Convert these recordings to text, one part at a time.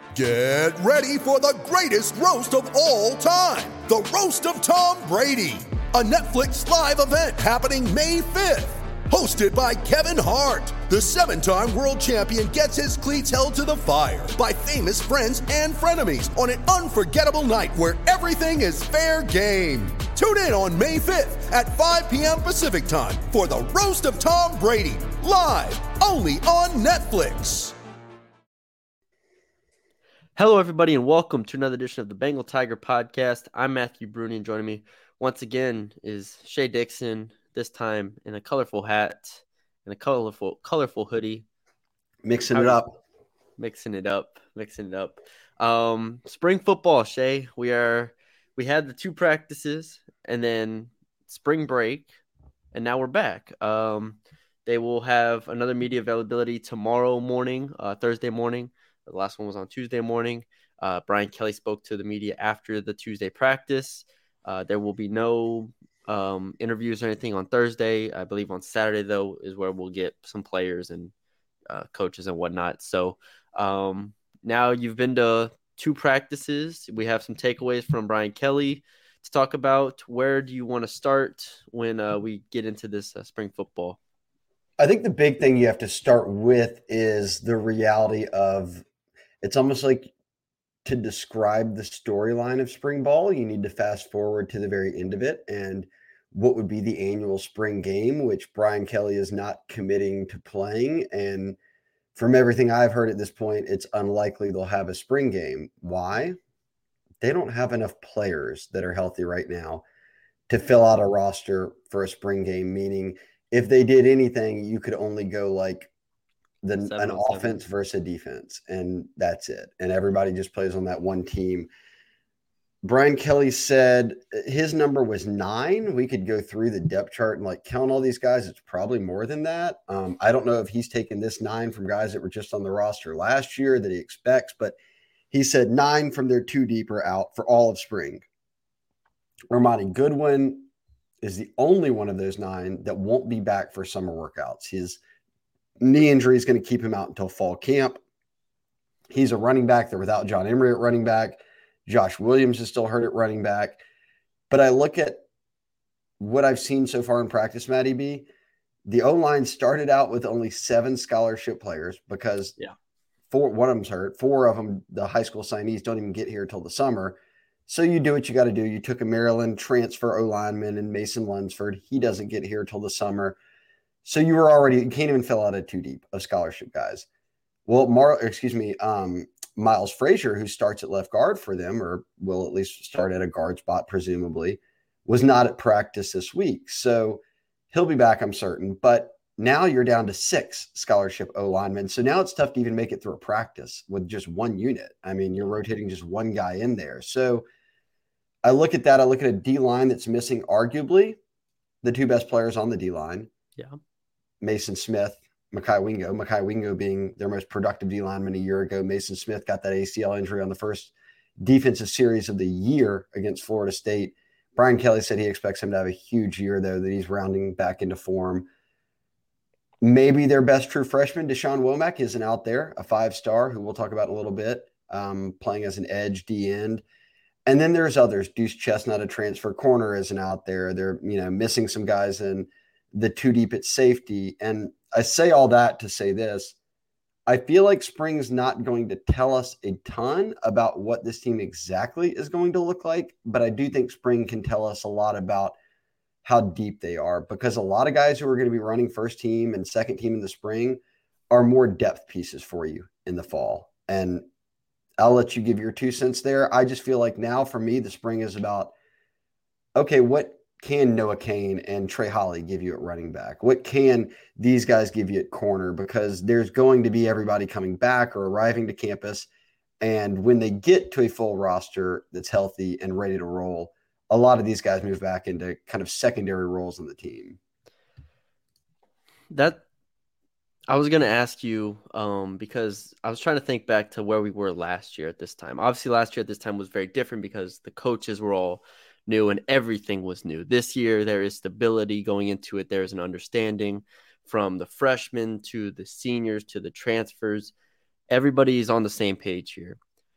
Get ready for the greatest roast of all time, the Roast of Tom Brady, a Netflix live event happening May 5th. Hosted by Kevin Hart, the 7-time world champion gets his cleats held to the fire by famous friends and frenemies on an unforgettable night where everything is fair game. Tune in on May 5th at 5 p.m. Pacific time for the Roast of Tom Brady, live only on Netflix. Hello, everybody, and welcome to another edition of the Bengal Tiger Podcast. I'm Matthew Bruni, and joining me once again is Shea Dixon, this time in a colorful hat and a colorful hoodie. Mixing it up. Spring football, Shea. We had the 2 practices and then spring break, and now we're back. They will have another media availability tomorrow morning, Thursday morning. The last one was on Tuesday morning. Brian Kelly spoke to the media after the Tuesday practice. There will be no interviews or anything on Thursday. I believe on Saturday, though, is where we'll get some players and coaches and whatnot. So now you've been to 2 practices. We have some takeaways from Brian Kelly to talk about. Where do you want to start when we get into this spring football? I think the big thing you have to start with is the reality of it's almost like to describe the storyline of spring ball, you need to fast forward to the very end of it and what would be the annual spring game, which Brian Kelly is not committing to playing. And from everything I've heard at this point, it's unlikely they'll have a spring game. Why? They don't have enough players that are healthy right now to fill out a roster for a spring game, meaning if they did anything, you could only go like an offense versus a defense, and that's it. And everybody just plays on that one team. Brian Kelly said his number was 9. We could go through the depth chart and like count all these guys. It's probably more than that. I don't know if he's taken this 9 from guys that were just on the roster last year that he expects, but he said 9 from their 2 deep are out for all of spring. Armani Goodwin is the only one of those 9 that won't be back for summer workouts. His knee injury is going to keep him out until fall camp. He's a running back. They're without John Emery at running back. Josh Williams is still hurt at running back. But I look at what I've seen so far in practice, Matty B. The O-line started out with only 7 scholarship players because one of them's hurt. 4 of them, the high school signees, don't even get here till the summer. So you do what you got to do. You took a Maryland transfer O-lineman and Mason Lunsford. He doesn't get here till the summer. So you can't even fill out a 2 deep of scholarship guys. Well, Miles Frazier, who starts at left guard for them, or will at least start at a guard spot, presumably, was not at practice this week. So he'll be back, I'm certain. But now you're down to 6 scholarship O-linemen. So now it's tough to even make it through a practice with just one unit. I mean, you're rotating just one guy in there. So I look at that. I look at a D-line that's missing arguably the 2 best players on the D-line. Yeah. Mason Smith, Mekhi Wingo. Mekhi Wingo being their most productive D lineman a year ago. Mason Smith got that ACL injury on the first defensive series of the year against Florida State. Brian Kelly said he expects him to have a huge year, though, that he's rounding back into form. Maybe their best true freshman, Deshaun Womack, isn't out there, a 5-star who we'll talk about in a little bit, playing as an edge D-end. And then there's others. Deuce Chestnut, a transfer corner, isn't out there. They're missing some guys in the 2 deep at safety. And I say all that to say this. I feel like spring's not going to tell us a ton about what this team exactly is going to look like, but I do think spring can tell us a lot about how deep they are, because a lot of guys who are going to be running first team and second team in the spring are more depth pieces for you in the fall. And I'll let you give your 2 cents there. I just feel like now for me, the spring is about, okay, what can Noah Cain and Trey Holly give you at running back? What can these guys give you at corner? Because there's going to be everybody coming back or arriving to campus. And when they get to a full roster that's healthy and ready to roll, a lot of these guys move back into kind of secondary roles in the team. That I was going to ask you because I was trying to think back to where we were last year at this time. Obviously, last year at this time was very different because the coaches were all new and everything was new. This year, there is stability going into it. There's an understanding from the freshmen to the seniors to the transfers. Everybody's on the same page here.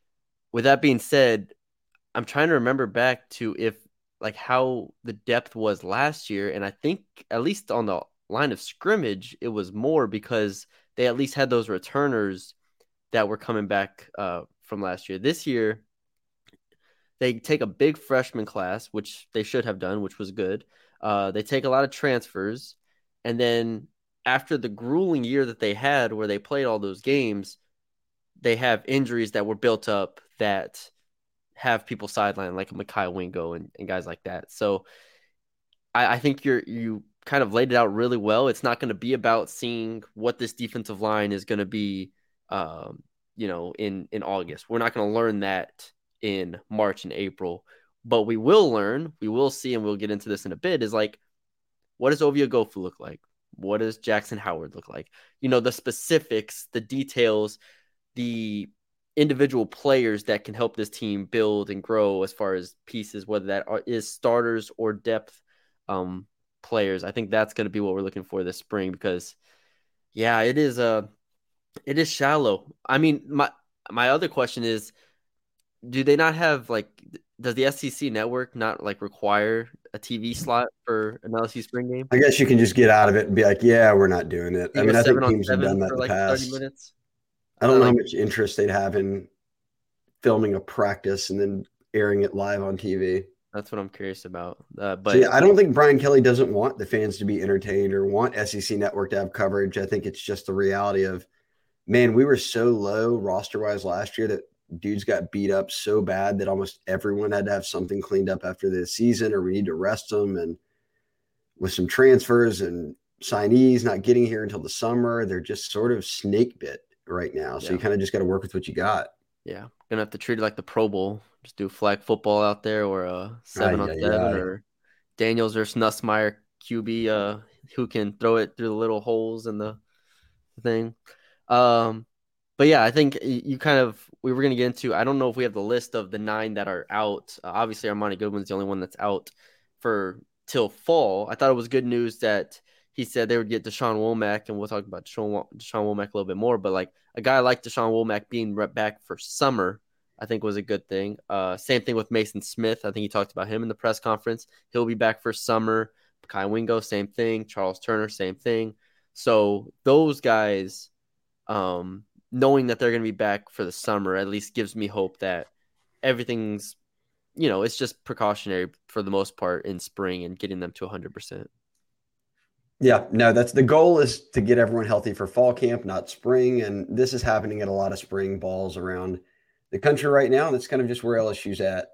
with that being said, I'm trying to remember back to if like how the depth was last year, and I think at least on the line of scrimmage, it was more because they at least had those returners that were coming back from last year. This year, they take a big freshman class, which they should have done, which was good. They take a lot of transfers, and then after the grueling year that they had, where they played all those games, they have injuries that were built up that have people sidelined, like Mekhi Wingo and guys like that. So I think you kind of laid it out really well. It's not going to be about seeing what this defensive line is going to be, in August. We're not going to learn that in March and April, but we will see, and we'll get into this in a bit, is like, what does Ovia Gofu look like? What does Jackson Howard look like? The specifics, the details, the individual players that can help this team build and grow as far as pieces, whether that is starters or depth players. I think that's going to be what we're looking for this spring because, yeah, it is shallow. I mean, my other question is, do they not have does the SEC network not require a TV slot for an LSU spring game? I guess you can just get out of it and be like, yeah, we're not doing it. I mean, I think teams have done that in the past. 30 minutes. I don't know how much interest they'd have in filming a practice and then airing it live on TV. That's what I'm curious about. But I don't think Brian Kelly doesn't want the fans to be entertained or want SEC Network to have coverage. I think it's just the reality of, man, we were so low roster-wise last year that dudes got beat up so bad that almost everyone had to have something cleaned up after the season, or we need to rest them. And with some transfers and signees not getting here until the summer, they're just sort of snake bit right now. So you kind of just got to work with what you got. Yeah. Gonna have to treat it like the Pro Bowl. Just do flag football out there, or a 7-on-7, or Daniels versus Nussmeier QB, who can throw it through the little holes in the thing. But yeah, I think we were going to get into, I don't know if we have the list of the 9 that are out. Obviously, Armani Goodwin's the only one that's out till fall. I thought it was good news that he said they would get Deshaun Womack, and we'll talk about Deshaun Womack a little bit more. But a guy like Deshaun Womack being back for summer, I think was a good thing. Same thing with Mason Smith. I think he talked about him in the press conference. He'll be back for summer. Kai Wingo, same thing. Charles Turner, same thing. So those guys, knowing that they're going to be back for the summer, at least gives me hope that everything's, it's just precautionary for the most part in spring and getting them to 100%. Yeah, no, that's the goal, is to get everyone healthy for fall camp, not spring. And this is happening at a lot of spring balls around the country right now. And that's kind of just where LSU's at.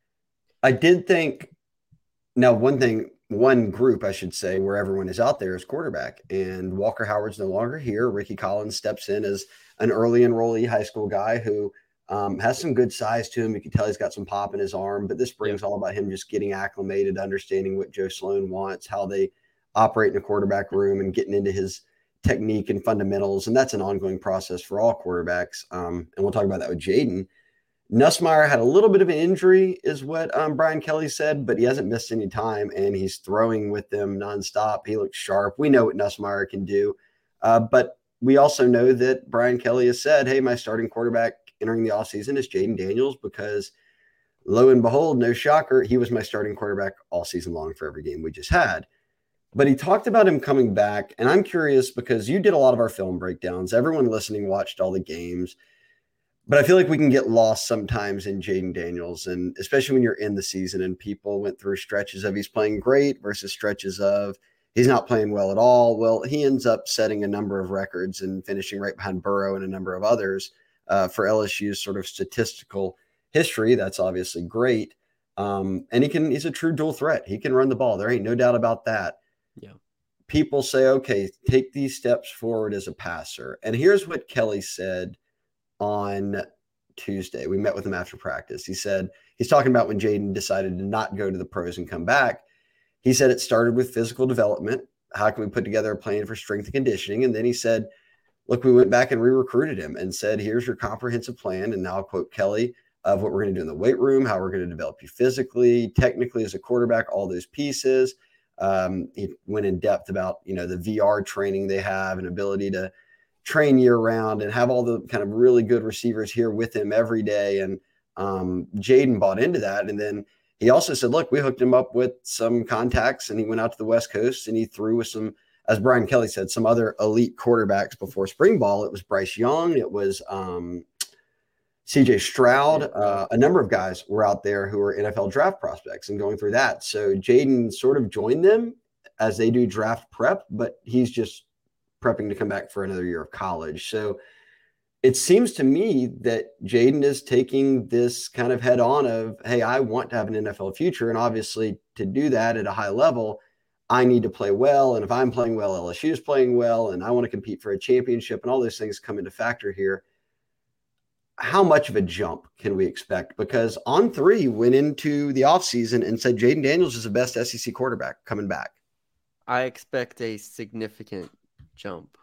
I did think, now one group, I should say, where everyone is out there is quarterback, and Walker Howard's no longer here. Ricky Collins steps in as an early enrollee high school guy who has some good size to him. You can tell he's got some pop in his arm, but this spring's all about him just getting acclimated, understanding what Joe Sloan wants, how they operate in a quarterback room, and getting into his technique and fundamentals. And that's an ongoing process for all quarterbacks. And we'll talk about that with Jaden. Nussmeier had a little bit of an injury, is what Brian Kelly said, but he hasn't missed any time, and he's throwing with them nonstop. He looks sharp. We know what Nussmeier can do. But we also know that Brian Kelly has said, hey, my starting quarterback entering the offseason is Jaden Daniels, because lo and behold, no shocker, he was my starting quarterback all season long for every game we just had. But he talked about him coming back, and I'm curious because you did a lot of our film breakdowns. Everyone listening watched all the games. But I feel like we can get lost sometimes in Jaden Daniels, and especially when you're in the season and people went through stretches of he's playing great versus stretches of he's not playing well at all. Well, he ends up setting a number of records and finishing right behind Burrow and a number of others for LSU's sort of statistical history. That's obviously great. And he's a true dual threat. He can run the ball. There ain't no doubt about that. Yeah. People say, okay, take these steps forward as a passer. And here's what Kelly said on Tuesday. We met with him after practice. He said, he's talking about when Jaden decided to not go to the pros and come back. He said it started with physical development. How can we put together a plan for strength and conditioning? And then he said, look, we went back and re-recruited him and said, here's your comprehensive plan. And now I'll quote Kelly of what we're going to do in the weight room, how we're going to develop you physically, technically as a quarterback, all those pieces. He went in depth about, the VR training they have and ability to train year round and have all the kind of really good receivers here with him every day. And Jaden bought into that. And then he also said, look, we hooked him up with some contacts and he went out to the West Coast and he threw with some, as Brian Kelly said, some other elite quarterbacks before spring ball. It was Bryce Young. It was CJ Stroud. A number of guys were out there who were NFL draft prospects and going through that. So Jaden sort of joined them as they do draft prep, but he's just prepping to come back for another year of college. So it seems to me that Jaden is taking this kind of head on of, hey, I want to have an NFL future. And obviously to do that at a high level, I need to play well. And if I'm playing well, LSU is playing well, and I want to compete for a championship, and all those things come into factor here. How much of a jump can we expect? Because On3 went into the offseason and said Jaden Daniels is the best SEC quarterback coming back. I expect a significant jump.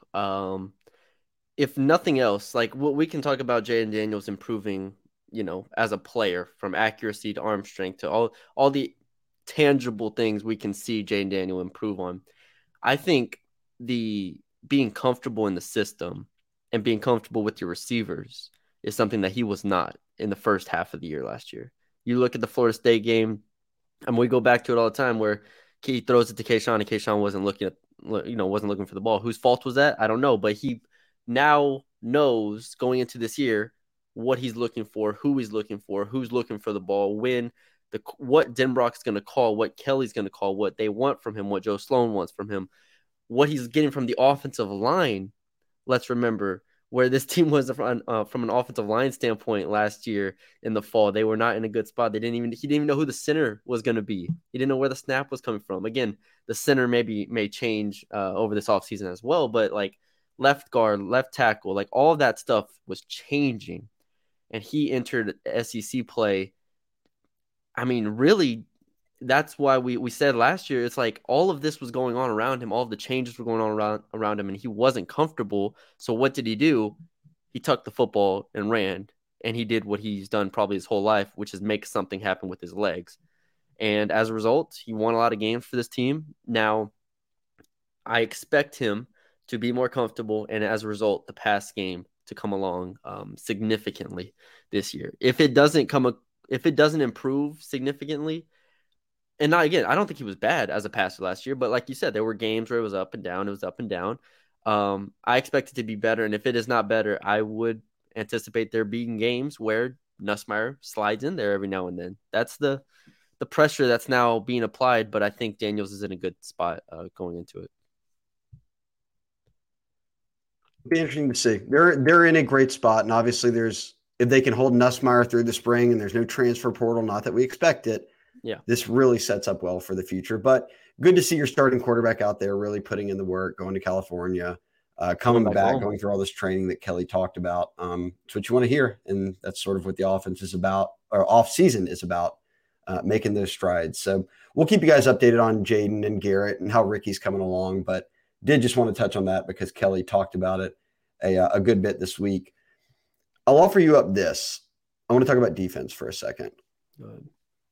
If nothing else, like we can talk about Jaden Daniels improving, as a player, from accuracy to arm strength to all the tangible things we can see Jaden Daniel improve on. I think the being comfortable in the system and being comfortable with your receivers is something that he was not in the first half of the year last year. You look at the Florida State game, and we go back to it all the time where he throws it to Kayshawn and Kayshawn wasn't looking for the ball. Whose fault was that? I don't know, but he now knows going into this year what he's looking for, who he's looking for, who's looking for the ball, what Denbrock's going to call, what Kelly's going to call, what they want from him, what Joe Sloan wants from him, what he's getting from the offensive line. Let's remember where this team was from an offensive line standpoint last year in the fall. They were not in a good spot. He didn't even know who the center was going to be. He didn't know where the snap was coming from. Again, the center may change over this offseason as well, but like left guard, left tackle, like all of that stuff was changing. And he entered SEC play. I mean, really, that's why we said last year, it's like all of this was going on around him. All of the changes were going on around him, and he wasn't comfortable. So what did he do? He tucked the football and ran, and he did what he's done probably his whole life, which is make something happen with his legs. And as a result, he won a lot of games for this team. Now, I expect him to be more comfortable, and as a result, the pass game to come along significantly this year. If it doesn't improve significantly, and not again, I don't think he was bad as a passer last year, but like you said, there were games where it was up and down. It was up and down. I expect it to be better, and if it is not better, I would anticipate there being games where Nussmeier slides in there every now and then. That's the pressure that's now being applied, but I think Daniels is in a good spot going into it. It'll be interesting to see. They're in a great spot, and obviously if they can hold Nussmeier through the spring and there's no transfer portal, not that we expect it, yeah, this really sets up well for the future. But good to see your starting quarterback out there really putting in the work, going to California, coming back, going through all this training that Kelly talked about. It's what you want to hear, and that's sort of what the offense is about, or off season is about, making those strides. So we'll keep you guys updated on Jaden and Garrett and how Ricky's coming along, but did just want to touch on that because Kelly talked about it a good bit this week. I'll offer you up this. I want to talk about defense for a second. Good.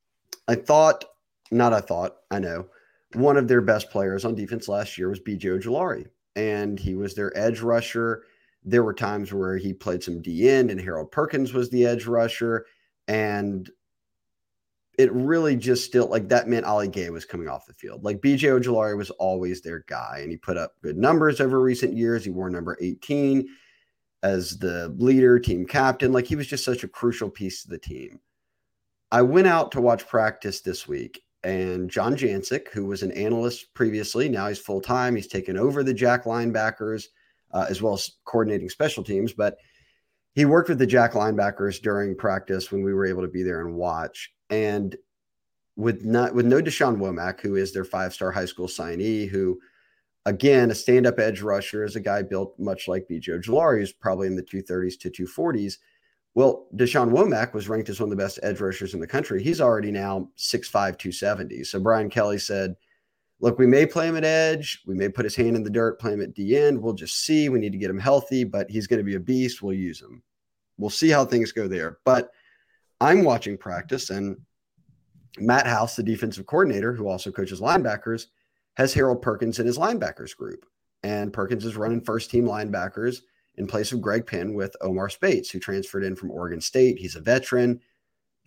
I know one of their best players on defense last year was B.J. Ojulari, and he was their edge rusher. There were times where he played some D-end and Harold Perkins was the edge rusher, and it really just still, like, that meant Ali Gay was coming off the field. Like, B.J. Ojulari was always their guy, and he put up good numbers over recent years. He wore number 18 as the leader, team captain. Like, he was just such a crucial piece to the team. I went out to watch practice this week, and John Jancic, who was an analyst previously, now he's full-time. He's taken over the Jack linebackers as well as coordinating special teams, but he worked with the Jack linebackers during practice when we were able to be there and watch. And with no Deshaun Womack, who is their 5-star high school signee, who, again, a stand-up edge rusher, is a guy built much like B.J. Ojulari, who's probably in the 230s to 240s. Well, Deshaun Womack was ranked as one of the best edge rushers in the country. He's already now 6'5", 270. So Brian Kelly said, look, we may play him at edge. We may put his hand in the dirt, play him at D-end. We'll just see. We need to get him healthy, but he's going to be a beast. We'll use him. We'll see how things go there. But I'm watching practice, and Matt House, the defensive coordinator, who also coaches linebackers, has Harold Perkins in his linebackers group. And Perkins is running first-team linebackers in place of Greg Penn with Omar Spates, who transferred in from Oregon State. He's a veteran.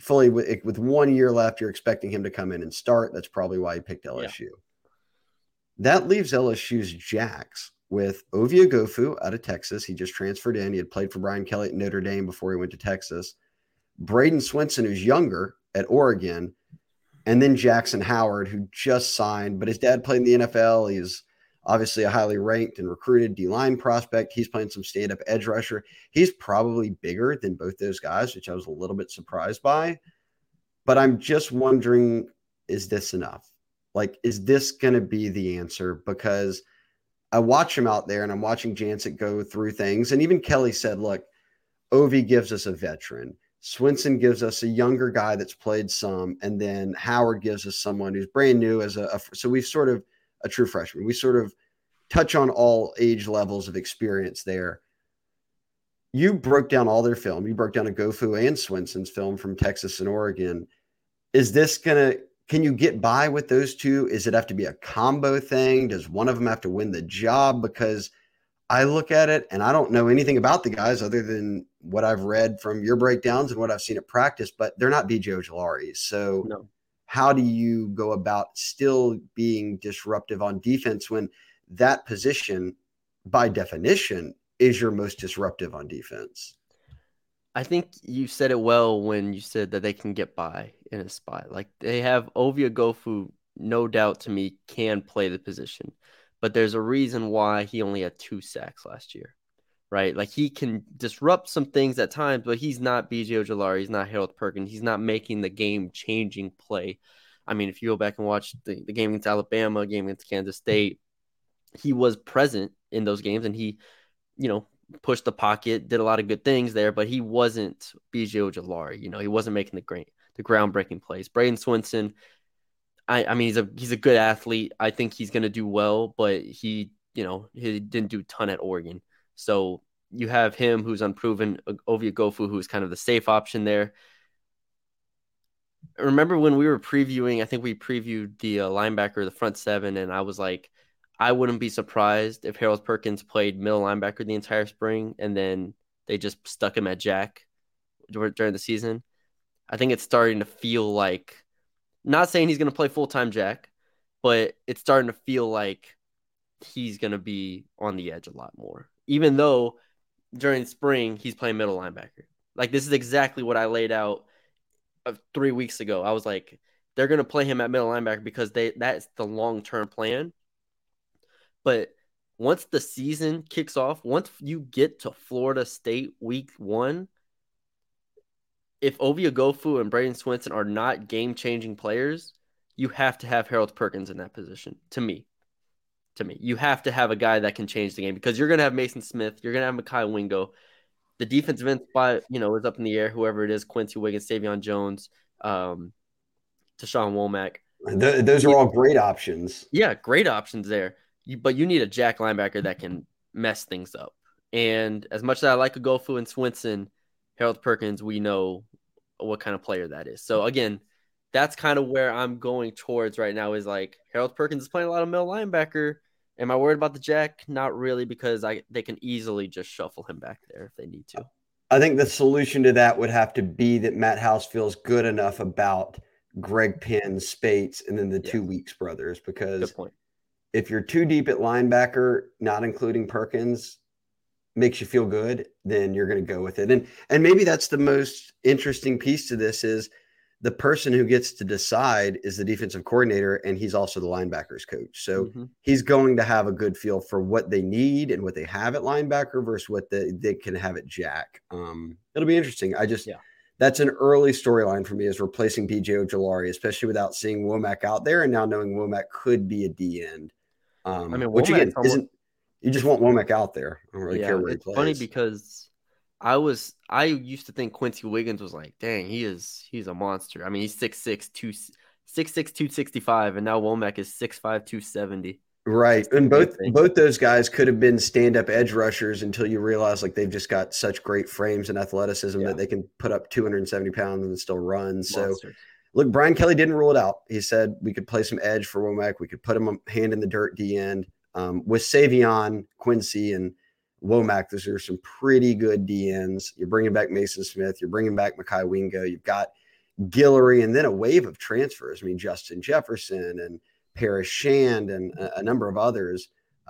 fully with 1 year left, you're expecting him to come in and start. That's probably why he picked LSU. Yeah. That leaves LSU's Jacks with Ovie Oghoufo out of Texas. He just transferred in. He had played for Brian Kelly at Notre Dame before he went to Texas. Braden Swinson, who's younger, at Oregon. And then Jackson Howard, who just signed, but his dad played in the NFL. He's obviously a highly ranked and recruited D-line prospect. He's playing some stand-up edge rusher. He's probably bigger than both those guys, which I was a little bit surprised by. But I'm just wondering, is this enough? Like, is this going to be the answer? Because I watch him out there, and I'm watching Jancek go through things. And even Kelly said, look, Ovie gives us a veteran. Swinson gives us a younger guy that's played some. And then Howard gives us someone who's brand new as so we've sort of a true freshman. We sort of touch on all age levels of experience there. You broke down all their film. You broke down Oghoufo and Swinson's film from Texas and Oregon. Is this can you get by with those two? Is it have to be a combo thing? Does one of them have to win the job? Because I look at it and I don't know anything about the guys other than what I've read from your breakdowns and what I've seen at practice, but they're not BJ Ojulari. So no. How do you go about still being disruptive on defense when that position, by definition, is your most disruptive on defense? I think you said it well when you said that they can get by in a spot. Like, they have Ovie Oghoufo, no doubt to me, can play the position. But there's a reason why he only had 2 sacks last year, right? Like, he can disrupt some things at times, but he's not BJ Ojulari. He's not Harold Perkins. He's not making the game-changing play. I mean, if you go back and watch the game against Alabama, game against Kansas State, he was present in those games, and he, pushed the pocket, did a lot of good things there, but he wasn't BJ Ojulari. He wasn't making the groundbreaking plays. Braden Swinson, I mean, he's a good athlete. I think he's going to do well, but he didn't do a ton at Oregon. So you have him, who's unproven, Ovie Oghoufo, who's kind of the safe option there. Remember when we were previewing, I think we previewed the linebacker, the front seven, and I was like, I wouldn't be surprised if Harold Perkins played middle linebacker the entire spring and then they just stuck him at Jack during the season. I think it's starting to feel like, not saying he's going to play full-time Jack, but it's starting to feel like he's going to be on the edge a lot more, even though during spring he's playing middle linebacker. Like, this is exactly what I laid out 3 weeks ago. I was like, they're going to play him at middle linebacker because that's the long-term plan. But once the season kicks off, once you get to Florida State week 1, if Ovie Oghoufo and Braden Swinson are not game-changing players, you have to have Harold Perkins in that position, to me. You have to have a guy that can change the game because you're going to have Mason Smith. You're going to have Mekhi Wingo. The defensive end spot, is up in the air, whoever it is, Quincy Wiggins, Savion Jones, Tashawn Womack. Those are all great options. Yeah, great options there. But you need a Jack linebacker that can mess things up. And as much as I like Oghoufo and Swinson, Harold Perkins, we know what kind of player that is. So, again, that's kind of where I'm going towards right now is like Harold Perkins is playing a lot of middle linebacker. Am I worried about the Jack? Not really, because they can easily just shuffle him back there if they need to. I think the solution to that would have to be that Matt House feels good enough about Greg Penn, Spates, and then the 2 Weeks brothers, because good point. If you're too deep at linebacker, not including Perkins, makes you feel good, then you're going to go with it. And maybe that's the most interesting piece to this is the person who gets to decide is the defensive coordinator, and he's also the linebackers coach. So he's going to have a good feel for what they need and what they have at linebacker versus what they can have at Jack. It'll be interesting. That's an early storyline for me is replacing BJ Ojulari, especially without seeing Womack out there and now knowing Womack could be a D end. Which again isn't, you just want Womack out there. I don't really care where he plays. It's funny because I used to think Quincy Wiggins was like, dang, he's a monster. I mean, he's 6'6", 265, and now Womack is 6'5", 270. Right. And both those guys could have been stand-up edge rushers until you realize like they've just got such great frames and athleticism that they can put up 270 pounds and still run. Monster. So look, Brian Kelly didn't rule it out. He said we could play some edge for Womack. We could put him hand in the dirt D end. With Savion, Quincy, and Womack, those are some pretty good D ends. You're bringing back Mason Smith. You're bringing back Mekhi Wingo. You've got Guillory, and then a wave of transfers. I mean, Justin Jefferson and Paris Shand and a number of others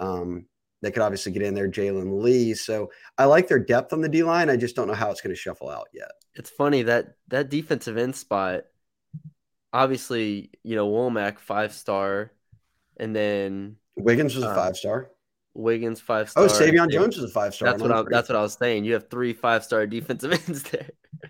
that could obviously get in there, Jalen Lee. So I like their depth on the D-line. I just don't know how it's going to shuffle out yet. It's funny that defensive end spot, obviously, Womack 5-star, and then Wiggins was a 5-star. Wiggins 5-star. Oh, Savion Jones was a 5-star. That's what I was saying. You have 3 5-star defensive ends there.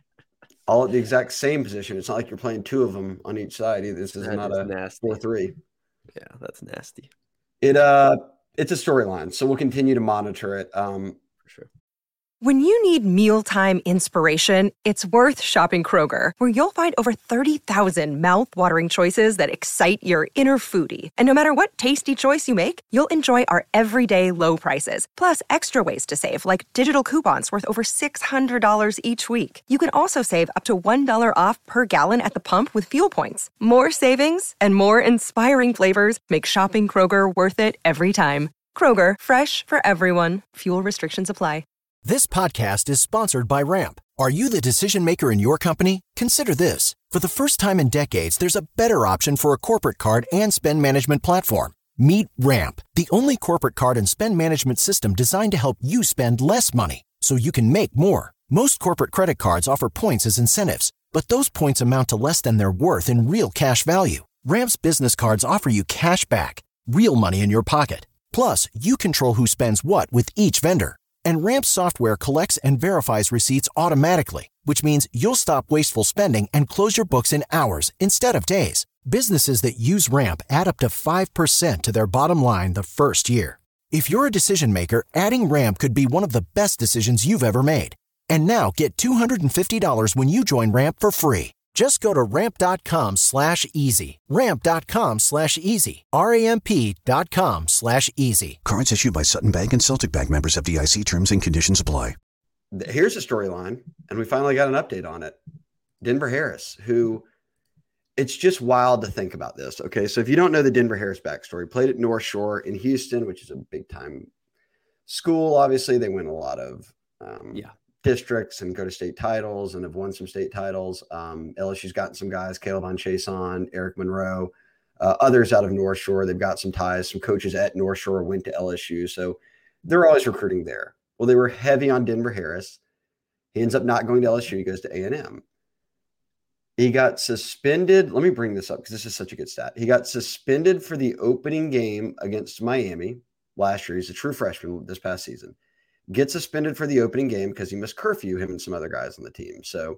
All at the exact same position. It's not like you're playing 2 of them on each side either. This is not a nasty 4-3. Yeah, that's nasty. It's a storyline, so we'll continue to monitor it. For sure. When you need mealtime inspiration, it's worth shopping Kroger, where you'll find over 30,000 mouth-watering choices that excite your inner foodie. And no matter what tasty choice you make, you'll enjoy our everyday low prices, plus extra ways to save, like digital coupons worth over $600 each week. You can also save up to $1 off per gallon at the pump with fuel points. More savings and more inspiring flavors make shopping Kroger worth it every time. Kroger, fresh for everyone. Fuel restrictions apply. This podcast is sponsored by Ramp. Are you the decision maker in your company? Consider this. For the first time in decades, there's a better option for a corporate card and spend management platform. Meet Ramp, the only corporate card and spend management system designed to help you spend less money so you can make more. Most corporate credit cards offer points as incentives, but those points amount to less than their worth in real cash value. Ramp's business cards offer you cash back, real money in your pocket. Plus, you control who spends what with each vendor. And Ramp software collects and verifies receipts automatically, which means you'll stop wasteful spending and close your books in hours instead of days. Businesses that use Ramp add up to 5% to their bottom line the first year. If you're a decision maker, adding Ramp could be one of the best decisions you've ever made. And now get $250 when you join Ramp for free. Just go to ramp.com/easy. Ramp.com/easy. RAMP.com/easy. Cards issued by Sutton Bank and Celtic Bank, members of FDIC. Terms and conditions apply. Here's a storyline, and we finally got an update on it. Denver Harris, who it's just wild to think about this. Okay, so if you don't know the Denver Harris backstory, played at North Shore in Houston, which is a big time school. Obviously, they win a lot of districts and go to state titles and have won some state titles. LSU's gotten some guys, Caleb on Chason, Eric Monroe, others out of North Shore. They've got some ties. Some coaches at North Shore went to LSU. So they're always recruiting there. Well, they were heavy on Denver Harris. He ends up not going to LSU. He goes to A&M. He got suspended. Let me bring this up because this is such a good stat. He got suspended for the opening game against Miami last year. He's a true freshman this past season. Gets suspended for the opening game because he missed curfew, him and some other guys on the team. So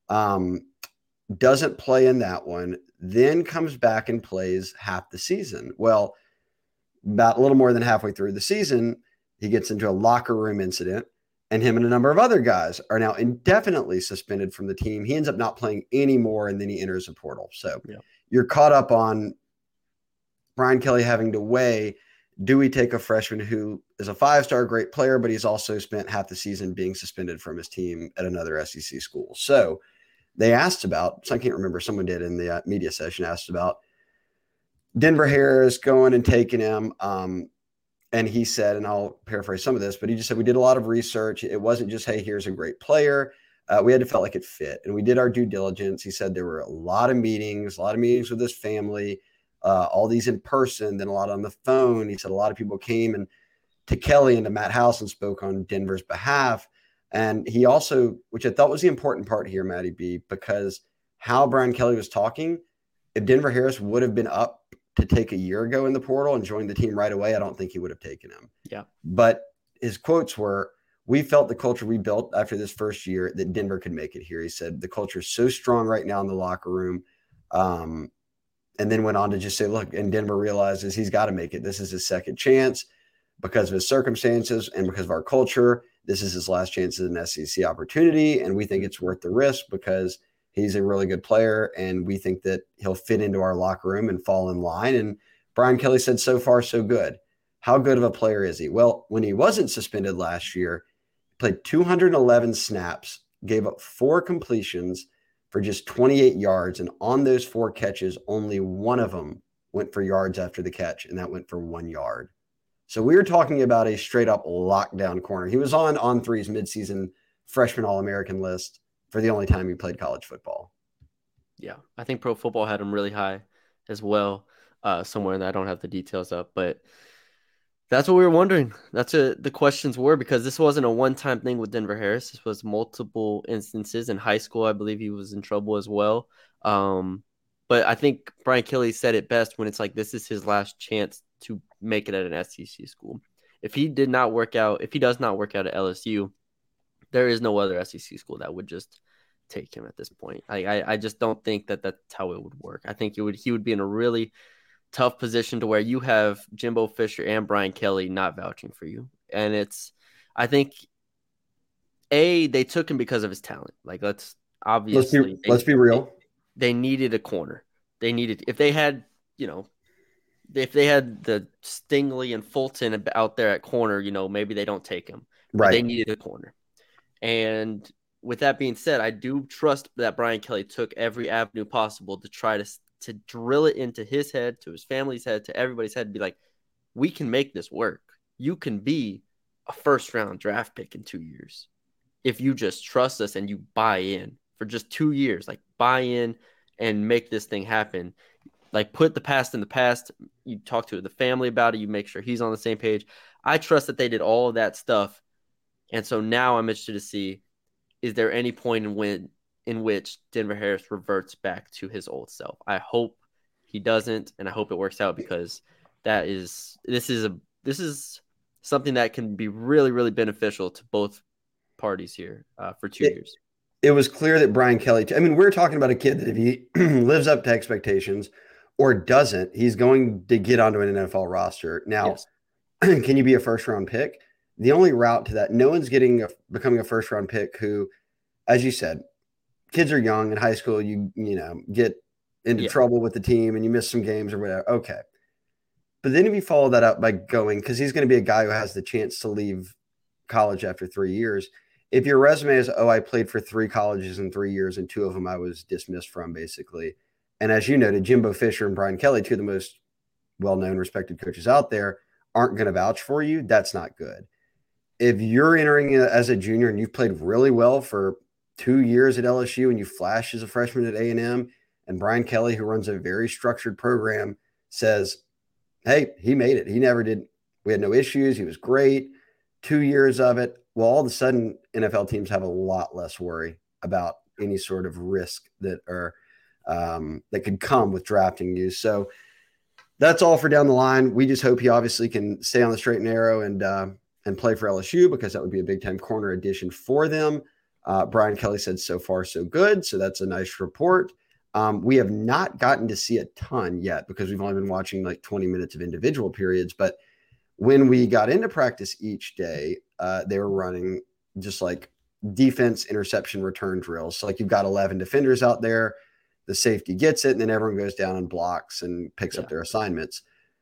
doesn't play in that one, then comes back and plays half the season. Well, about a little more than halfway through the season, he gets into a locker room incident, and him and a number of other guys are now indefinitely suspended from the team. He ends up not playing anymore, and then he enters a portal. So you're caught up on Brian Kelly having to weigh, do we take a freshman who is a 5-star great player, but he's also spent half the season being suspended from his team at another SEC school? So they asked about, so I can't remember, someone did in the media session, asked about Denver Harris going and taking him. And he said, and I'll paraphrase some of this, but he just said, we did a lot of research. It wasn't just, hey, here's a great player. We had to feel like it fit. And we did our due diligence. He said there were a lot of meetings with his family, all these in person, then a lot on the phone. He said a lot of people came and to Kelly and to Matt House and spoke on Denver's behalf. And he also, which I thought was the important part here, Matty B, because how Brian Kelly was talking, if Denver Harris would have been up to take a year ago in the portal and joined the team right away, I don't think he would have taken him. Yeah. But his quotes were, we felt the culture we built after this first year that Denver could make it here. He said, the culture is so strong right now in the locker room. And then went on to just say, look, and Denver realizes he's got to make it. This is his second chance because of his circumstances and because of our culture. This is his last chance at an SEC opportunity. And we think it's worth the risk because he's a really good player. And we think that he'll fit into our locker room and fall in line. And Brian Kelly said, so far, so good. How good of a player is he? Well, when he wasn't suspended last year, he played 211 snaps, gave up 4 completions for just 28 yards. And on those 4 catches, only one of them went for yards after the catch, and that went for 1 yard. So we were talking about a straight up lockdown corner. He was on On3's midseason freshman All-American list for the only time he played college football. Yeah, I think Pro Football had him really high as well, somewhere that I don't have the details of, but that's what we were wondering. That's what the questions were, because this wasn't a one-time thing with Denver Harris. This was multiple instances. In high school, I believe he was in trouble as well. But I think Brian Kelly said it best when it's like, this is his last chance to make it at an SEC school. If he does not work out at LSU, there is no other SEC school that would just take him at this point. I just don't think that that's how it would work. I think he would be in a really tough position to where you have Jimbo Fisher and Brian Kelly not vouching for you. And I think they took him because of his talent. Like, let's be real. They needed a corner. If they had the Stingley and Fulton out there at corner, maybe they don't take him. Right. They needed a corner. And with that being said, I do trust that Brian Kelly took every avenue possible to try to drill it into his head, to his family's head, to everybody's head, and be like, we can make this work. You can be a first-round draft pick in 2 years if you just trust us and you buy in for just 2 years. Like, buy in and make this thing happen. Like, put the past in the past. You talk to the family about it. You make sure he's on the same page. I trust that they did all of that stuff. And so now I'm interested to see, is there any point in which Denver Harris reverts back to his old self? I hope he doesn't, and I hope it works out, because this is something that can be really, really beneficial to both parties here for 2 years. It was clear that Brian Kelly, we're talking about a kid that if he lives up to expectations or doesn't, he's going to get onto an NFL roster. Now, Yes. Can you be a first-round pick? The only route to that, no one's becoming a first-round pick who, as you said, kids are young in high school. You get into trouble with the team and you miss some games or whatever. Okay. But then if you follow that up by going, because he's going to be a guy who has the chance to leave college after 3 years. If your resume is, I played for 3 colleges in 3 years and 2 of them I was dismissed from, basically. And as you noted, Jimbo Fisher and Brian Kelly, 2 of the most well-known, respected coaches out there, aren't going to vouch for you. That's not good. If you're entering as a junior and you've played really well for 2 years at LSU and you flash as a freshman at A&M, and Brian Kelly, who runs a very structured program, says, hey, he made it. He never did. We had no issues. He was great. 2 years of it. Well, all of a sudden, NFL teams have a lot less worry about any sort of risk that could come with drafting you. So that's all for down the line. We just hope he obviously can stay on the straight and narrow and play for LSU, because that would be a big-time corner addition for them. Brian Kelly said so far so good, so that's a nice report. We have not gotten to see a ton yet because we've only been watching like 20 minutes of individual periods. But when we got into practice each day, they were running just like defense interception return drills. So like you've got 11 defenders out there, the safety gets it, and then everyone goes down and blocks and picks up their assignments.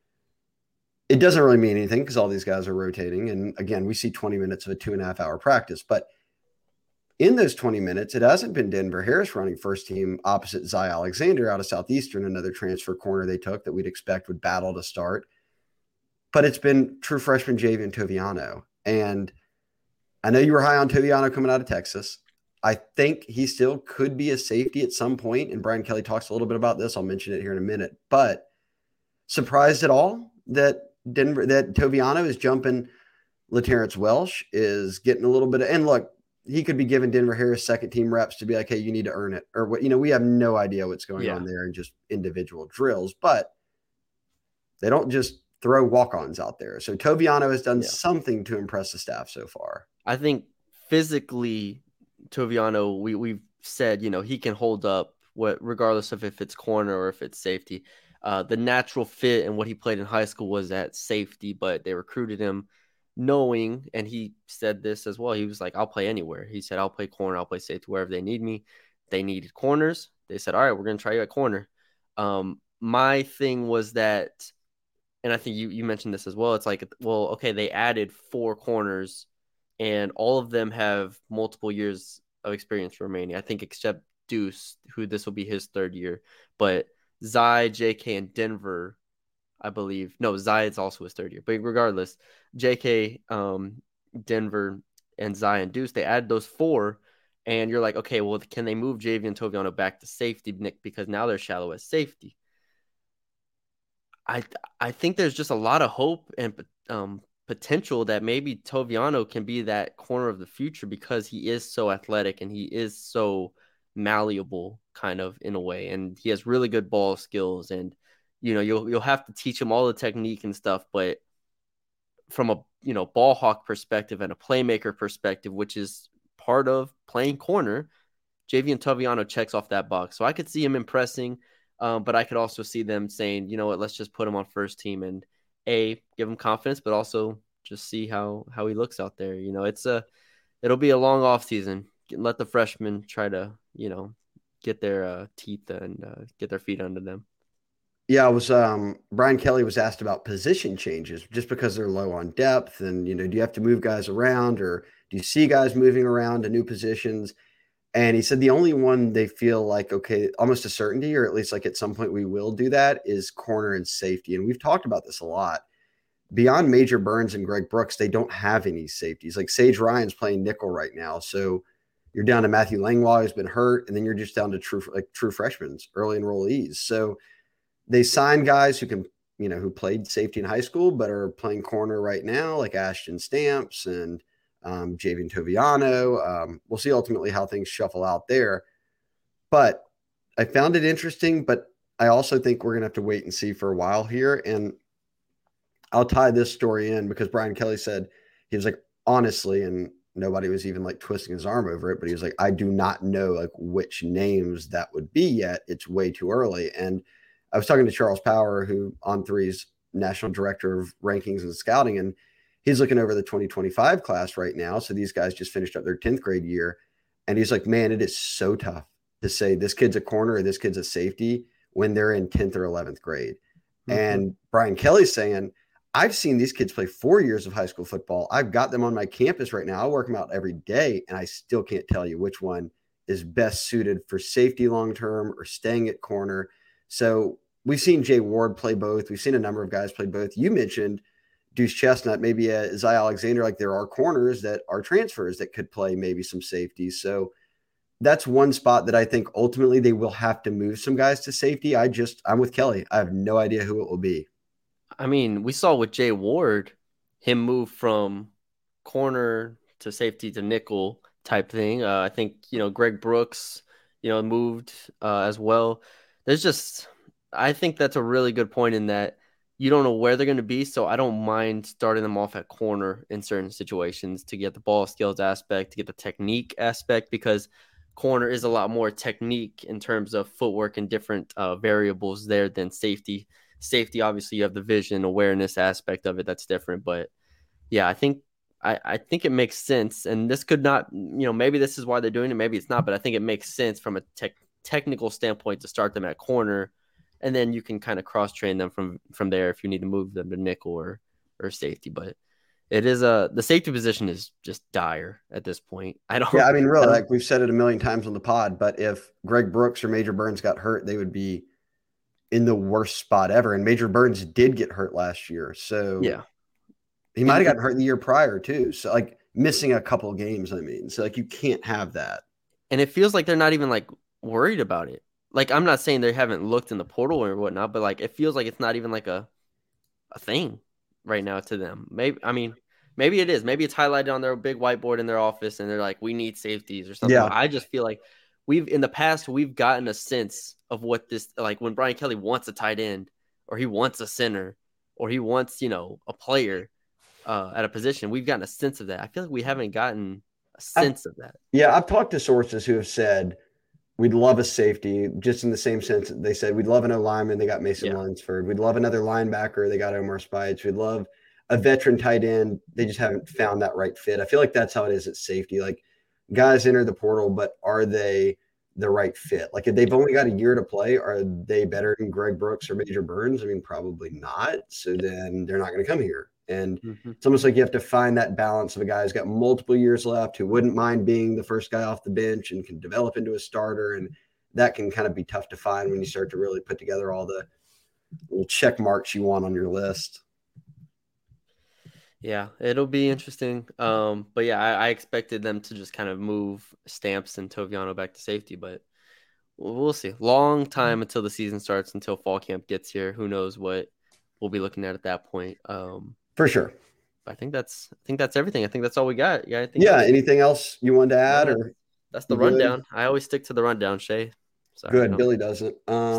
It doesn't really mean anything because all these guys are rotating. And again, we see 20 minutes of a 2.5 hour practice. But in those 20 minutes, it hasn't been Denver Harris running first team opposite Zy Alexander out of Southeastern, another transfer corner they took that we'd expect would battle to start. But it's been true freshman Javian Toviano. And I know you were high on Toviano coming out of Texas. I think he still could be a safety at some point. And Brian Kelly talks a little bit about this. I'll mention it here in a minute. But surprised at all that Toviano is jumping? LaTerrence Welsh is getting a little bit of, and look, he could be giving Denver Harris second team reps to be like, hey, you need to earn it. Or what, we have no idea what's going on there in just individual drills, but they don't just throw walk-ons out there. So Toviano has done something to impress the staff so far. I think physically Toviano, we've said, he can hold up regardless of if it's corner or if it's safety. The natural fit and what he played in high school was at safety, but they recruited him knowing, and he said this as well, he was like, I'll play anywhere. He said, I'll play corner, I'll play safety, wherever they need me. They needed corners. They said, all right, we're going to try you at corner. My thing was that, and I think you mentioned this as well, it's like, well, okay, they added 4 corners, and all of them have multiple years of experience remaining. I think except Deuce, who this will be his 3rd year. But Zy, JK, and Denver, I believe. No, Zy is also his 3rd year. But regardless, JK, Denver, and Zy and Deuce, they added those 4, And you're like, okay, well, can they move Javian Toviano back to safety, Nick, because now they're shallow at safety? I think there's just a lot of hope and potential that maybe Toviano can be that corner of the future because he is so athletic and he is so malleable kind of in a way, and he has really good ball skills, and you'll have to teach him all the technique and stuff, but from a ball hawk perspective and a playmaker perspective, which is part of playing corner, Javian Toviano checks off that box. So I could see him impressing, but I could also see them saying, you know what, let's just put him on first team and give him confidence, but also just see how he looks out there. It'll be a long off season. Let the freshmen try to, get their teeth and get their feet under them. Yeah, Brian Kelly was asked about position changes just because they're low on depth, and do you have to move guys around, or do you see guys moving around to new positions? And he said the only one they feel like, okay, almost a certainty, or at least like at some point we will do that, is corner and safety. And we've talked about this a lot. Beyond Major Burns and Greg Brooks, they don't have any safeties. Like Sage Ryan's playing nickel right now, so you're down to Matthew Langlois, who's been hurt, and then you're just down to true freshmen, early enrollees. So they signed guys who can, who played safety in high school but are playing corner right now, like Ashton Stamps and Javian Toviano. We'll see ultimately how things shuffle out there. But I found it interesting, but I also think we're going to have to wait and see for a while here. And I'll tie this story in because Brian Kelly said, he was like, honestly, and nobody was even like twisting his arm over it, but he was like, I do not know like which names that would be yet. It's way too early. And I was talking to Charles Power, who On3's national director of rankings and scouting, and he's looking over the 2025 class right now. So these guys just finished up their 10th grade year. And he's like, man, it is so tough to say this kid's a corner or this kid's a safety when they're in 10th or 11th grade. Mm-hmm. And Brian Kelly's saying, I've seen these kids play 4 years of high school football. I've got them on my campus right now. I work them out every day, and I still can't tell you which one is best suited for safety long-term or staying at corner. So we've seen Jay Ward play both. We've seen a number of guys play both. You mentioned Deuce Chestnut, maybe Isaiah Alexander. Like there are corners that are transfers that could play maybe some safeties. So that's one spot that I think ultimately they will have to move some guys to safety. I'm with Kelly. I have no idea who it will be. I mean, we saw with Jay Ward, him move from corner to safety to nickel type thing. I think, Greg Brooks, moved as well. I think that's a really good point in that you don't know where they're going to be. So I don't mind starting them off at corner in certain situations to get the ball skills aspect, to get the technique aspect, because corner is a lot more technique in terms of footwork and different variables there than safety. Safety, obviously, you have the vision awareness aspect of it. That's different. But yeah, I think it makes sense. And this could not, maybe this is why they're doing it. Maybe it's not. But I think it makes sense from a technical standpoint to start them at corner. And then you can kind of cross-train them from there if you need to move them to nickel or safety. But it is the safety position is just dire at this point. Really, like we've said it a million times on the pod, but if Greg Brooks or Major Burns got hurt, they would be in the worst spot ever. And Major Burns did get hurt last year. So yeah, he might have gotten hurt the year prior too. So like missing a couple of games, so like you can't have that. And it feels like they're not even like worried about it. Like, I'm not saying they haven't looked in the portal or whatnot, but like, it feels like it's not even like a thing right now to them. Maybe it is. Maybe it's highlighted on their big whiteboard in their office and they're like, we need safeties or something. Yeah. I just feel like in the past, we've gotten a sense of what this, like when Brian Kelly wants a tight end or he wants a center or he wants, a player at a position, we've gotten a sense of that. I feel like we haven't gotten a sense of that. Yeah. I've talked to sources who have said, we'd love a safety, just in the same sense that they said we'd love an O-lineman. They got Mason Lunsford. We'd love another linebacker. They got Omar Speights. We'd love a veteran tight end. They just haven't found that right fit. I feel like that's how it is at safety. Like guys enter the portal, but are they the right fit? Like if they've only got a year to play, are they better than Greg Brooks or Major Burns? Probably not. So then they're not going to come here. And it's almost like you have to find that balance of a guy who's got multiple years left, who wouldn't mind being the first guy off the bench and can develop into a starter. And that can kind of be tough to find when you start to really put together all the little check marks you want on your list. Yeah, it'll be interesting. But yeah, I expected them to just kind of move Stamps and Toviano back to safety, but we'll see. Long time until the season starts, until fall camp gets here. Who knows what we'll be looking at that point. For sure. I think that's everything. I think that's all we got. Yeah. Anything else you wanted to add, or that's the rundown? I always stick to the rundown, Shay. Sorry, good. Billy doesn't.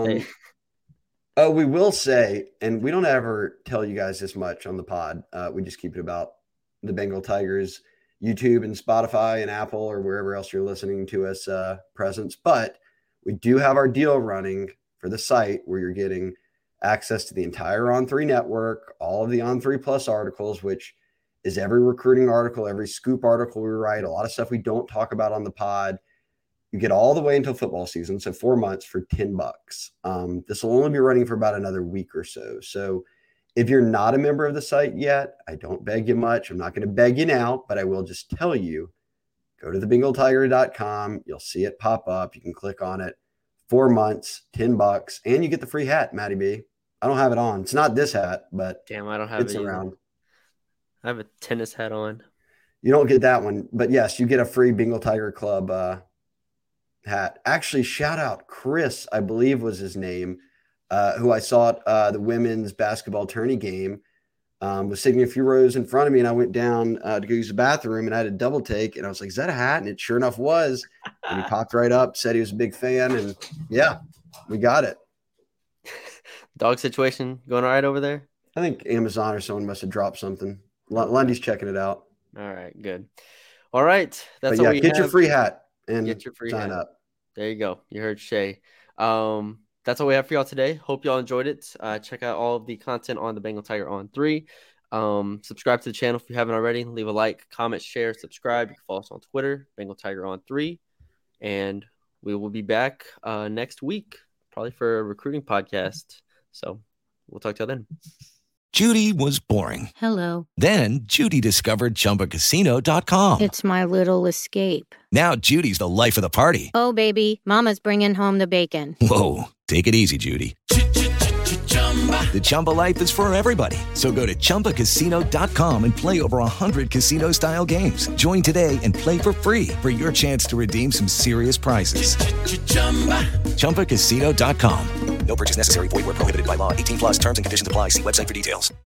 Oh, we will say, and we don't ever tell you guys this much on the pod. We just keep it about the Bengal Tigers, YouTube and Spotify and Apple or wherever else you're listening to us presence. But we do have our deal running for the site where you're getting access to the entire On3 network, all of the On3 Plus articles, which is every recruiting article, every scoop article we write, a lot of stuff we don't talk about on the pod. You get all the way until football season, so 4 months for $10. This will only be running for about another week or so. So if you're not a member of the site yet, I don't beg you much. I'm not going to beg you now, but I will just tell you, go to thebengaltiger.com. You'll see it pop up. You can click on it. 4 months, $10, and you get the free hat, Matty B. I don't have it on. It's not this hat, but damn, I don't have it's it around. Either. I have a tennis hat on. You don't get that one, but yes, you get a free Bengal Tiger Club hat. Actually, shout out Chris, I believe was his name, who I saw at the women's basketball tourney game, was sitting a few rows in front of me, and I went down to go use the bathroom, and I had a double take, and I was like, is that a hat? And it sure enough was. And he popped right up, said he was a big fan, and yeah, we got it. Dog situation going all right over there? I think Amazon or someone must have dropped something. Lundy's checking it out. All right, good. All right. That's all we get have. Your free hat and get your free sign hat. Up. There you go. You heard Shay. That's all we have for y'all today. Hope y'all enjoyed it. Check out all of the content on the Bengal Tiger On3. Subscribe to the channel if you haven't already. Leave a like, comment, share, subscribe. You can follow us on Twitter, Bengal Tiger On3. And we will be back next week, probably for a recruiting podcast. So we'll talk to y'all then. Judy was boring. Hello. Then Judy discovered ChumbaCasino.com. It's my little escape. Now Judy's the life of the party. Oh, baby, mama's bringing home the bacon. Whoa, take it easy, Judy. The Chumba life is for everybody. So go to ChumbaCasino.com and play over 100 casino-style games. Join today and play for free for your chance to redeem some serious prizes. ChumbaCasino.com. No purchase necessary. Void where prohibited by law. 18+ terms and conditions apply. See website for details.